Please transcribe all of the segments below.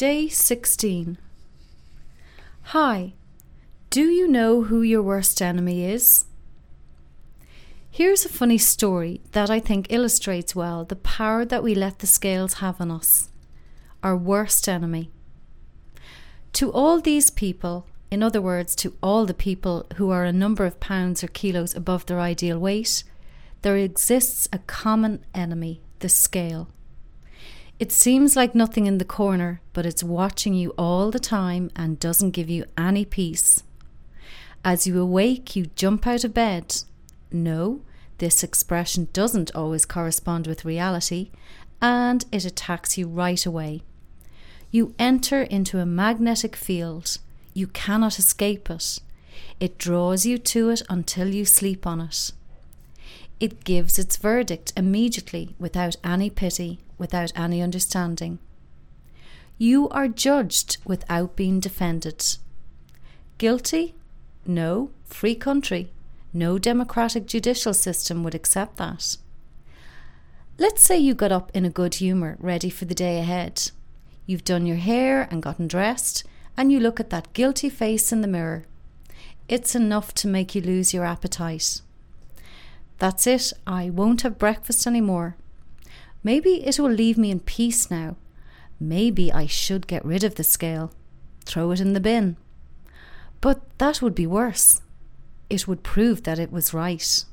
Day 16. Hi, do you know who your worst enemy is? Here's a funny story that I think illustrates well the power that we let the scales have on us. Our worst enemy. To all these people, in other words, to all the people who are a number of pounds or kilos above their ideal weight, there exists a common enemy, the scale. It seems like nothing in the corner, but it's watching you all the time and doesn't give you any peace. As you awake, you jump out of bed. No, this expression doesn't always correspond with reality, and it attacks you right away. You enter into a magnetic field. You cannot escape it. It draws you to it until you sleep on it. It gives its verdict immediately, without any pity, without any understanding. You are judged without being defended. Guilty? No, free country. No democratic judicial system would accept that. Let's say you got up in a good humour, ready for the day ahead. You've done your hair and gotten dressed, and you look at that guilty face in the mirror. It's enough to make you lose your appetite. That's it, I won't have breakfast anymore. Maybe it will leave me in peace now. Maybe I should get rid of the scale. Throw it in the bin. But that would be worse. It would prove that it was right.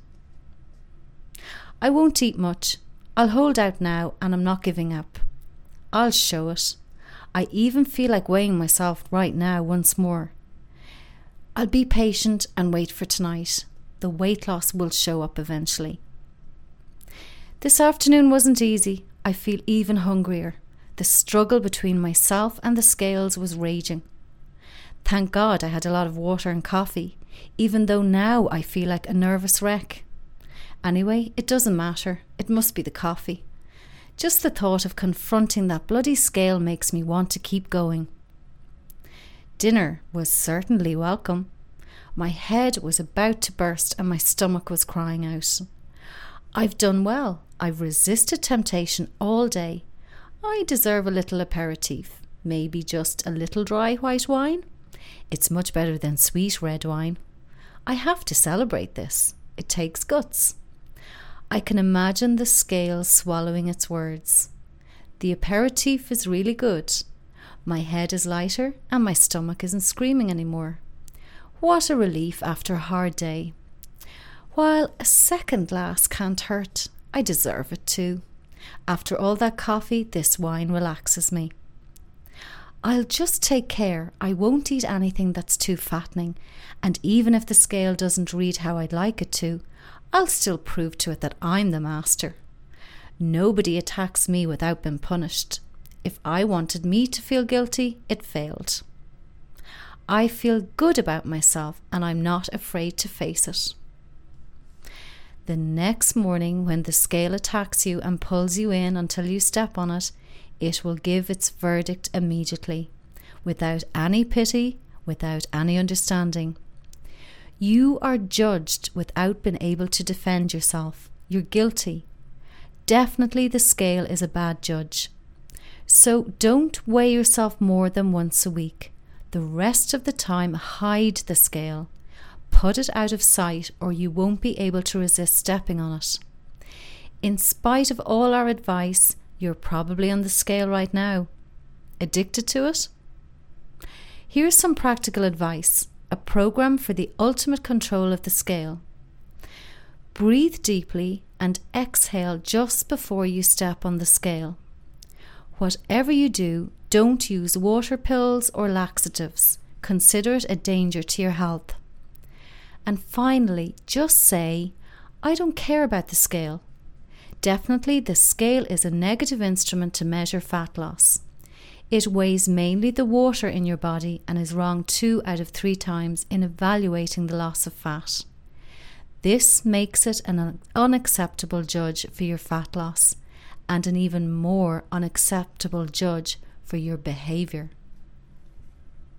I won't eat much. I'll hold out now and I'm not giving up. I'll show it. I even feel like weighing myself right now once more. I'll be patient and wait for tonight. The weight loss will show up eventually. This afternoon wasn't easy. I feel even hungrier. The struggle between myself and the scales was raging. Thank God I had a lot of water and coffee, even though now I feel like a nervous wreck. Anyway, it doesn't matter. It must be the coffee. Just the thought of confronting that bloody scale makes me want to keep going. Dinner was certainly welcome. My head was about to burst and my stomach was crying out. I've done well. I've resisted temptation all day. I deserve a little aperitif, maybe just a little dry white wine. It's much better than sweet red wine. I have to celebrate this. It takes guts. I can imagine the scale swallowing its words. The aperitif is really good. My head is lighter and my stomach isn't screaming anymore. What a relief after a hard day. While a second glass can't hurt, I deserve it too. After all that coffee, this wine relaxes me. I'll just take care. I won't eat anything that's too fattening, and even if the scale doesn't read how I'd like it to, I'll still prove to it that I'm the master. Nobody attacks me without being punished. If I wanted me to feel guilty, it failed. I feel good about myself and I'm not afraid to face it. The next morning, when the scale attacks you and pulls you in until you step on it, it will give its verdict immediately, without any pity, without any understanding. You are judged without being able to defend yourself. You're guilty. Definitely the scale is a bad judge. So don't weigh yourself more than once a week. The rest of the time, hide the scale. Put it out of sight or you won't be able to resist stepping on it. In spite of all our advice, you're probably on the scale right now. Addicted to it? Here's some practical advice, a program for the ultimate control of the scale. Breathe deeply and exhale just before you step on the scale. Whatever you do, don't use water pills or laxatives. Consider it a danger to your health. And finally, just say, I don't care about the scale. Definitely, the scale is a negative instrument to measure fat loss. It weighs mainly the water in your body and is wrong 2 out of 3 times in evaluating the loss of fat. This makes it an unacceptable judge for your fat loss and an even more unacceptable judge for your behaviour.